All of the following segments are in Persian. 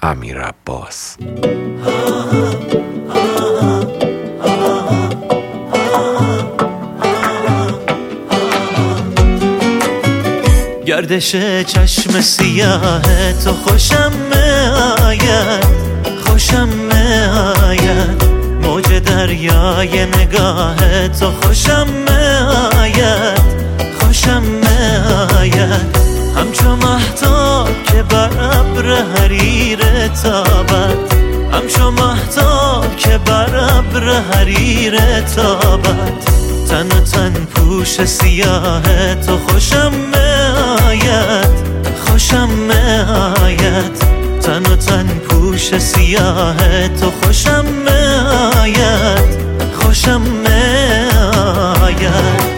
امیر عباس. گردش چشم سیاه تو خوشم میآید، خوشم میآید، موج دریای نگاه تو خوشم میآید، خوشم میآید، همچو مهتاب که بر ابر حریر تابد، همچو مهتاب که بر ابر حریر تابد، تن و تن پوش سیاه تو خوشم میآید، خوشم میآید، تن و تن پوش سیاه تو خوشم میآید، خوشم میآید.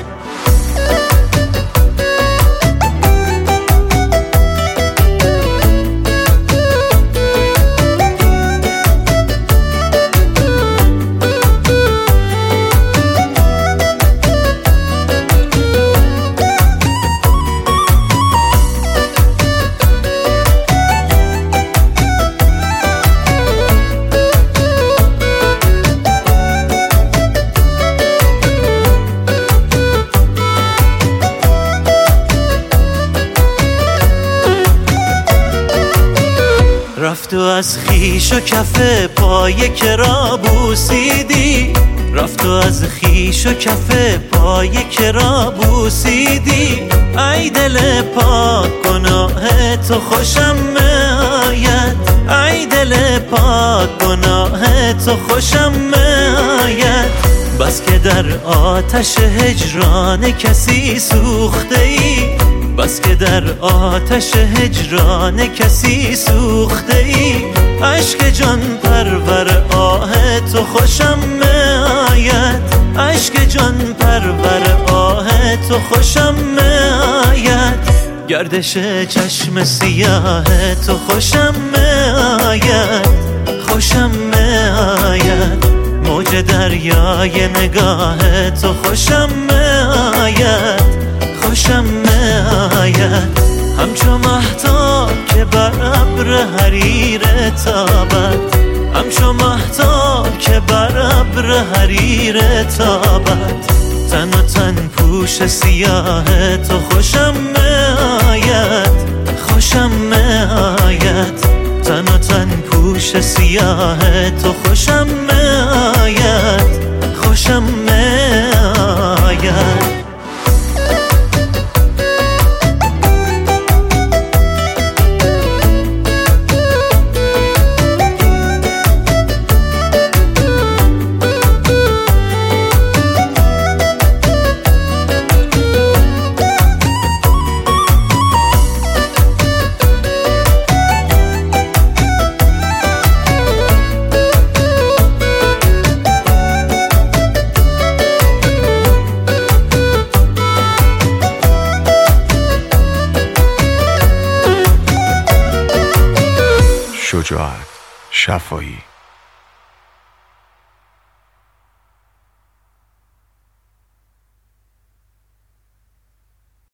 رفت و از خیش و کف پای که را بوسیدی، رفت و از خیش و کف پای که را بوسیدی، ای دل پاک گناه تو خوشم میآید، ای دل پاک گناه تو خوشم میآید، بس که در آتش هجران کسی سوخته ای، بس که در آتش هجران کسی سوخته ای، عشق جان پرور آه تو خوشم میآید، عشق جان پرور آه تو خوشم میآید، گردش چشم سیاه تو خوشم میآید، خوشم میآید، موج دریای نگاه تو خوشم میآید، خوشم میآید، همچو مهتاب که بر ابر حریر تابد، همچو مهتاب که بر ابر حریر تابد، تن و تن پوش سیاه تو خوشم میآید، خوشم میآید، تن و تن پوش سیاه تو خوشم میآید، خوشم میآید. شجاعت شفایی.